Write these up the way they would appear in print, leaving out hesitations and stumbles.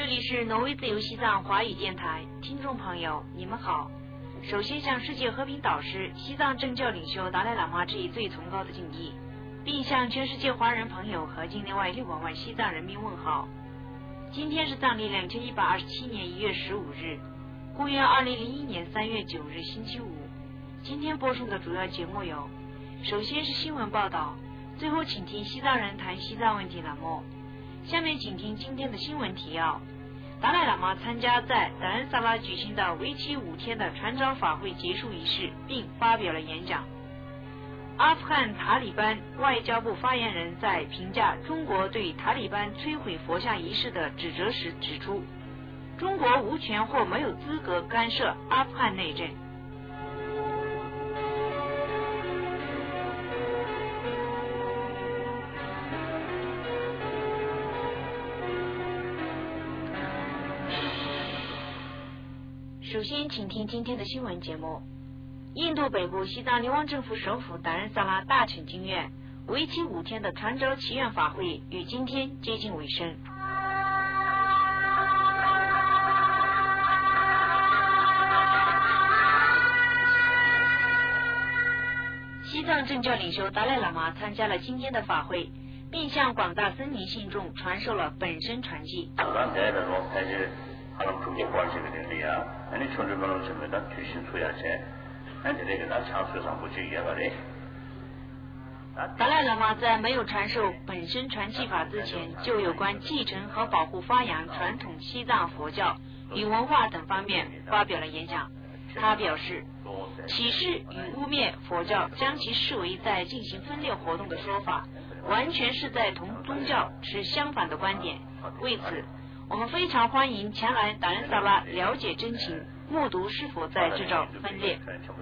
里是挪威自由西藏华语电台，听众朋友，你们好。首先向世界和平导师、西藏政教领袖达赖喇嘛致以最崇高的敬意，并向全世界华人朋友和境内外600万西藏人民问好。今天是藏历2127年1月15日，公元2001年3月9日星期五。今天播送的主要节目有：首先是新闻报道，最后请听西藏人谈西藏问题栏目。下面请听今天的新闻提要。达赖喇嘛参加在达仁萨拉举行的为期5天的传召法会结束仪式，并发表了演讲。阿富汗塔利班外交部发言人在评价中国对塔利班摧毁佛像仪式的指责时指出，中国无权或没有资格干涉阿富汗内政。首先请听今天的新闻节目。印度北部西藏流亡政府首府达仁萨拉大臣经院为期5天的传召祈愿法会于今天接近尾声。西藏政教领袖达赖喇嘛参加了今天的法会，并向广大僧尼信众传授了本身传记。达赖喇嘛在没有传授本身传记法之前，就有关继承和保护发扬传统西藏佛教与文化等方面发表了演讲。他表示，歧视与污蔑佛教，将其视为在进行分裂活动的说法，完全是在同宗教持相反的观点。为此，我们非常欢迎前来达仁萨拉了解真情，目睹是否在制造分裂。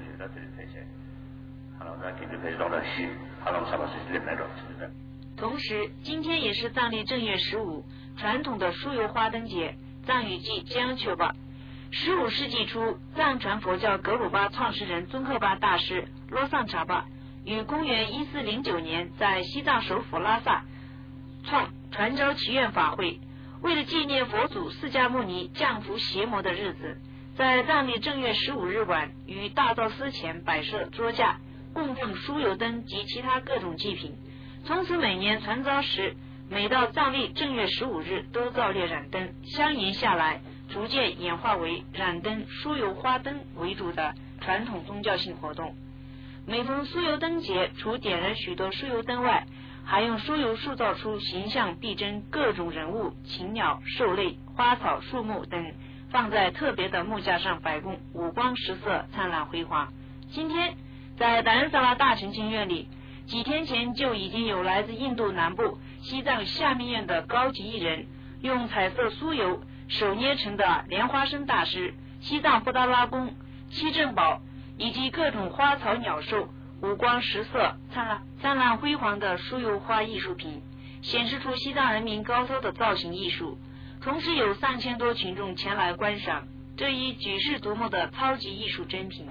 同时，今天也是藏历正月15，传统的酥油花灯节，藏语即江秋巴。15世纪初，藏传佛教格鲁巴创始人宗喀巴大师罗桑查巴于公元1409年在西藏首府拉萨传召祈愿法会。为了纪念佛祖释迦牟尼降伏邪魔的日子，在藏历正月15日晚于大昭寺前摆设桌架，供奉酥油灯及其他各种祭品。从此每年传召时，每到藏历正月15日都造列燃灯，相沿下来，逐渐演化为燃灯、酥油花灯为主的传统宗教性活动。每逢酥油灯节，除点燃许多酥油灯外，还用酥油塑造出形象逼真各种人物、禽鸟、兽类、花草、树木等，放在特别的木架上摆供，五光十色，灿烂辉煌。今天在达仁萨拉大臣经院里，几天前就已经有来自印度南部西藏下密院的高级艺人，用彩色酥油手捏成的莲花生大师、西藏布达拉宫、七珍宝以及各种花草鸟兽，五光十色、灿烂辉煌的酥油花艺术品，显示出西藏人民高超的造型艺术。同时有3000多群众前来观赏这一举世独目的超级艺术珍品。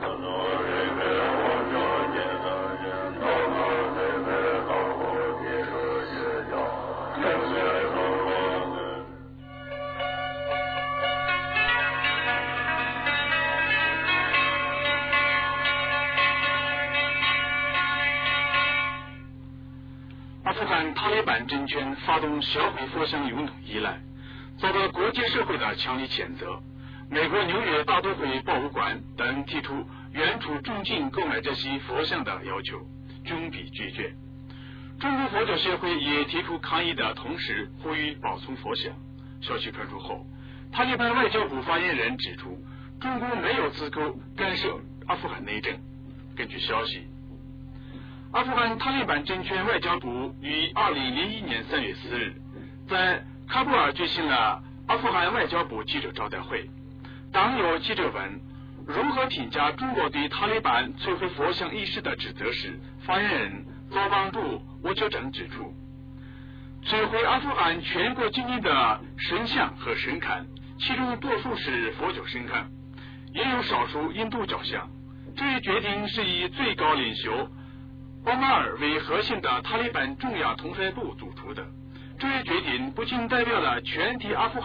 阿富汗塔利班政权发动销毁佛像运动以来，遭到国际社会的强烈谴责。美国纽约大都会博物馆等提出援助中禁购买这些佛像的要求，均被拒绝。中国佛教协会也提出抗议的同时，呼吁保存佛像。消息传出后，塔利班外交部发言人指出，中国没有资格干涉阿富汗内政。根据消息，阿富汗塔利班政权外交部于2001年3月4日在喀布尔举行了阿富汗外交部记者招待会。当有记者问如何评价中国对塔利班摧毁佛像仪式的指责时，发言人遭帮助吴秋正指出，摧毁阿富汗全国经营的神像和神龛，其中多数是佛教神龛，也有少数印度教像。这一决定是以最高领袖奥马尔为核心的塔利班中央统帅部做出的。这一决定不仅代表了全体阿富汗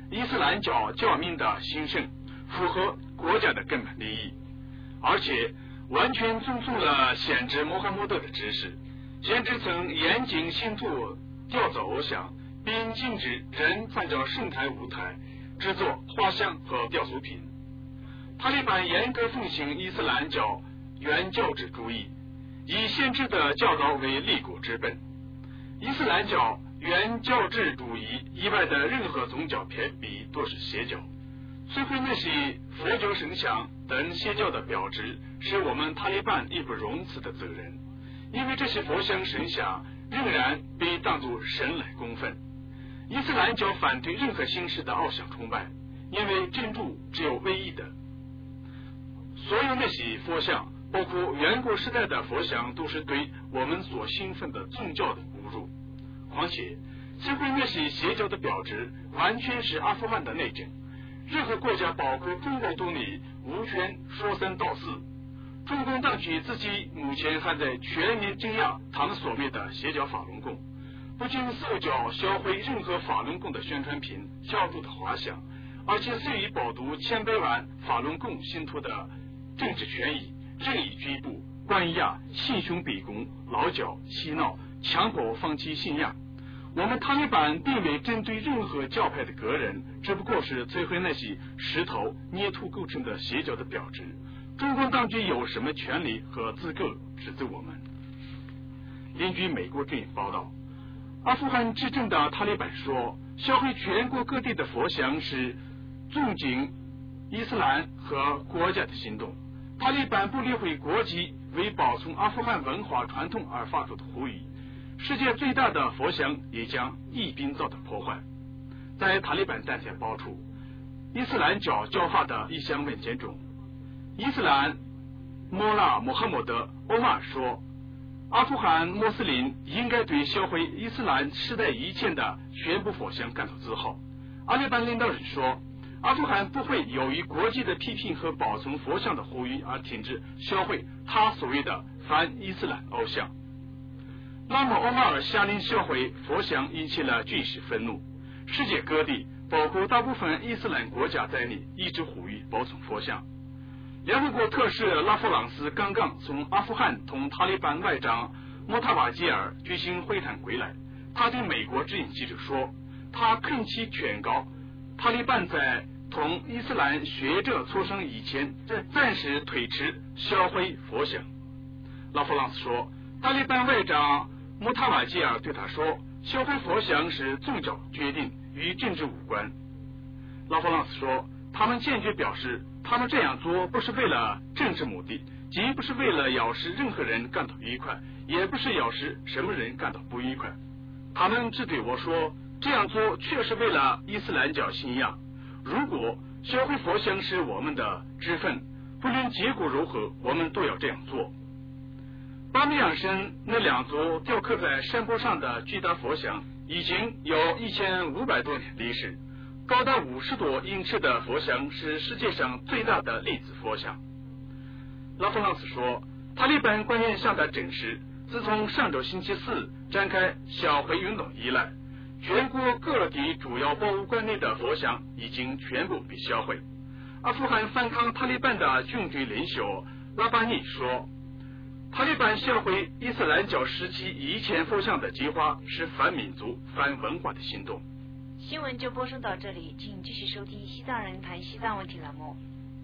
伊斯兰教教民的兴盛，符合国家的根本利益，而且完全遵从了先知穆罕默德的指示。先知曾严禁信徒雕造偶像，并禁止人参照圣坛舞台制作画像和雕塑品。塔利班严格奉行伊斯兰教原教旨主义，以先知的教导为立国之本。伊斯兰教原教旨主义以外的任何宗教偏僻都是邪教。摧毁那些佛教神像等邪教的标志，是我们塔利班义不容辞的责任，因为这些佛像神像仍然被当作神来供奉。伊斯兰教反对任何形式的偶像崇拜，因为真主只有唯一的。所有那些佛像，包括远古时代的佛像，都是对我们所信奉的宗教的侮辱。况且摧毁那些邪教的标志，完全是阿富汗的内政。任何国家，包括中国都内，无权说三道四。中共当局自己目前还在全面镇压他们所谓的邪教法轮功，不仅搜缴销毁任何法轮功的宣传品、教徒的画像，而且随意剥夺千百万法轮功信徒的政治权益，任意拘捕、关押、信兄逼供、劳教、洗脑、强迫放弃信仰。我们塔利班并未针对任何教派的个人，只不过是摧毁那些石头、泥土构成的邪教的标志。中共当局有什么权利和资格指责我们？根据美国电影报道，阿富汗执政的塔利班说，销毁全国各地的佛像是尊敬伊斯兰和国家的行动。塔利班不理会国际为保存阿富汗文化传统而发出的呼吁。世界最大的佛像也将一并遭到破坏。在塔利班战前爆出伊斯兰教教法的一项文件中，伊斯兰穆拉穆罕默德欧马尔说，阿富汗穆斯林应该对销毁伊斯兰时代以前的全部佛像感到自豪。阿利班领导人说，阿富汗不会由于国际的批评和保存佛像的呼吁而停止销毁他所谓的反伊斯兰偶像。拉姆欧马尔下令销毁佛像，引起了军事愤怒。世界各地，包括大部分伊斯兰国家在内，一直呼吁保存佛像。联合国特使拉弗朗斯刚刚从阿富汗同塔利班外长莫塔瓦吉尔举行会谈归来，他对美国之音记者说，他恳切劝告塔利班在同伊斯兰学者磋商以前，暂时推迟销毁佛像。拉弗朗斯说，塔利班外长莫塔瓦吉尔对他说，销毁佛像是宗教决定，与政治无关。拉弗朗斯说，他们坚决表示，他们这样做不是为了政治目的，既不是为了要使任何人感到愉快，也不是要使什么人感到不愉快。他们只对我说，这样做确实为了伊斯兰教信仰。如果销毁佛像是我们的职分，不论结果如何，我们都要这样做。巴米扬山那两座雕刻在山坡上的巨大佛像已经有1500多年历史，高达50多英尺的佛像是世界上最大的粒子佛像。拉弗朗斯说，塔利班官员向他证实，自从上周星期四展开销毁运动以来，全国各地主要博物馆内的佛像已经全部被销毁。阿富汗反抗塔利班的军队领袖拉巴尼说，塔利班销毁伊斯兰教时期以前佛像的计划是反民族、反文化的行动。 新闻就播送到这里，请继续收听西藏人谈西藏问题栏目。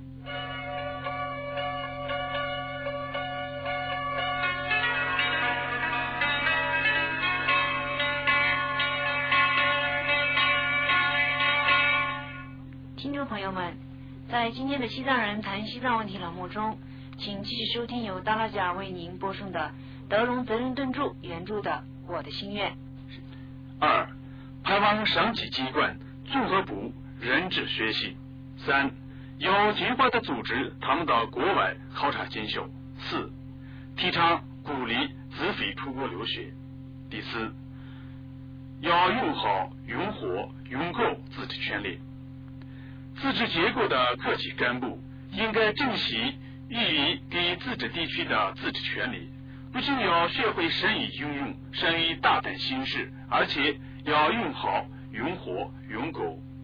听众朋友们，在今天的西藏人谈西藏问题栏目中，请继续收听由达拉贾为您播送的德隆责任顿著原著的《我的心愿》。 2. 派往上级机关、综合部人质学习。3. 有计划的组织他们到国外考察进修。4. 提倡鼓励自费出国留学。第4，要用好、用活、用够自治权利。自治结构的各级干部应该珍惜予以给自治地区的自治权利，不仅要学会善于运用、善于大胆行事，而且要用好、用活、用够。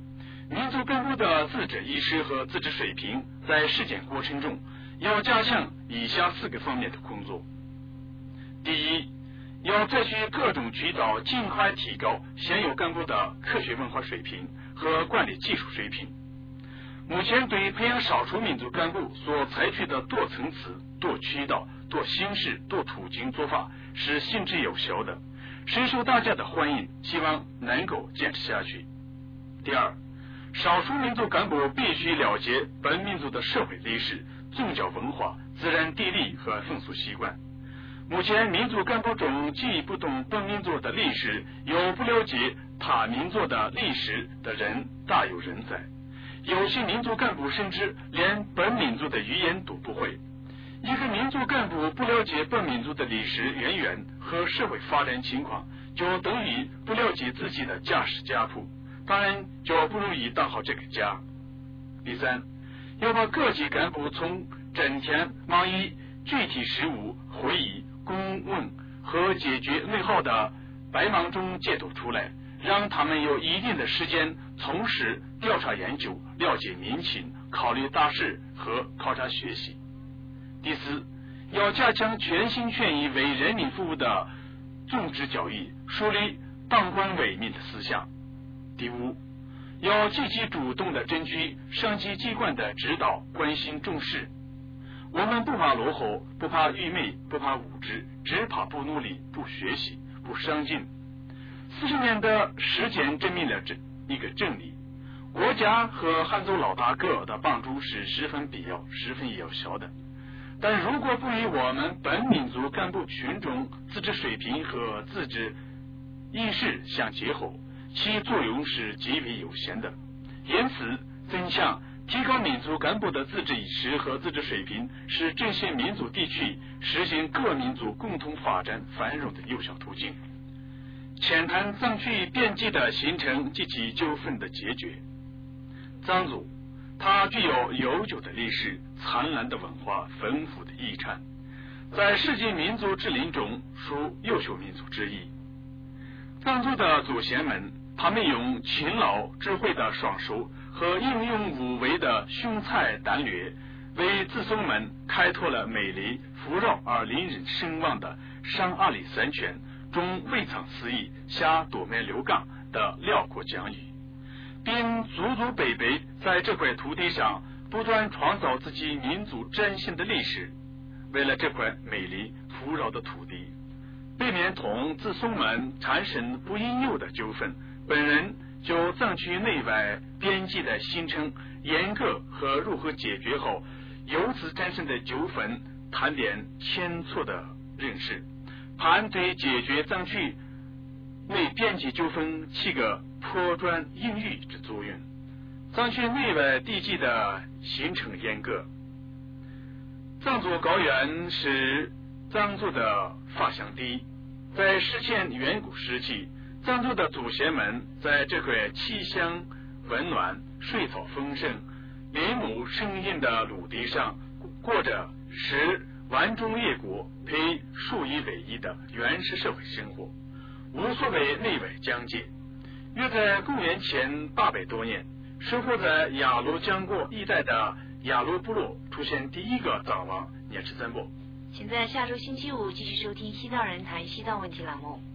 民族干部的自治意识和自治水平在实践过程中要加强以下4个方面的工作。第一，要采取各种渠道尽快提高现有干部的科学文化水平和管理技术水平。目前对培养少数民族干部所采取的多层次、多渠道、多形式、多途径做法是行之有效的，深受大家的欢迎，希望能够坚持下去。第二，少数民族干部必须了解本民族的社会历史、宗教文化、自然地理和风俗习惯。目前民族干部中既不懂本民族的历史，又不了解他民族的历史的人大有人在。有些民族干部甚至连本民族的语言都不会。一个民族干部不了解本民族的历史渊源和社会发展情况，就等于不了解自己的家世家谱，当然就不容易当好这个家。第三，要把各级干部从整天忙于具体事务、会议、公问和解决内耗的百忙中解脱出来，让他们有一定的时间从事调查研究、了解民情、考虑大事和考察学习。第四，要加强全心全意为人民服务的宗旨教育，树立当官为民的思想。第五，要积极主动地争取上级机关的指导、关心、重视。我们不怕落后，不怕愚昧，不怕无知，只怕不努力、不学习、不上进。40年的实践证明了这一个真理：国家和汉族老大哥的帮助是十分必要、十分有效的。但如果不与我们本民族干部群众自治水平和自治意识相结合，其作用是极为有限的。因此，增强、提高民族干部的自治意识和自治水平，是这些民族地区实现各民族共同发展繁荣的有效途径。浅谈藏区边际的形成及其纠纷的解决。藏族它具有悠久的历史、灿烂的文化、丰富的遗产，在世界民族之林中属优秀民族之一。藏族的祖先们，他们用勤劳智慧的双手和英勇无畏的雄才胆略，为子孙们开拓了美丽、富饶而令人神往的上阿里山泉、中渭藏四邑、下多梅流港的辽阔疆域，并祖祖辈辈在这块土地上不断创造自己民族崭新的历史。为了这块美丽富饶的土地，避免同子孙们产生不应有的纠纷，本人就藏区内外边际的形成、严格和如何解决后由此产生的纠纷谈点前错的认识，盘对解决藏区内边际纠纷起个破砖引玉之作用。藏区内外地际的形成严格。藏族高原是藏族的发祥地，在史前远古时期，藏族的祖先们在这块气象温暖、水草丰盛、林木生荫的陆地上，过着使万种野果配数以为一的原始社会生活，无所谓内外疆界。约在公元前800多年，生活在雅鲁江国一带的雅鲁部落出现第一个藏王聂赤森布。 请在下周星期五继续收听西藏人谈西藏问题栏目。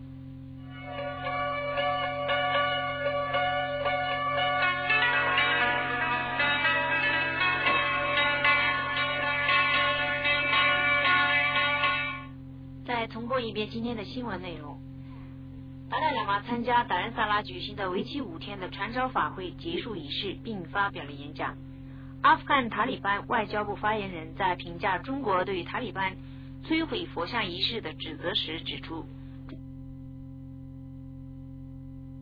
再重播一遍今天的新闻内容。达赖喇嘛参加达仁萨拉举行的为期5天的传召法会结束仪式，并发表了演讲。阿富汗塔利班外交部发言人在评价中国对塔利班摧毁佛像仪式的指责时指出，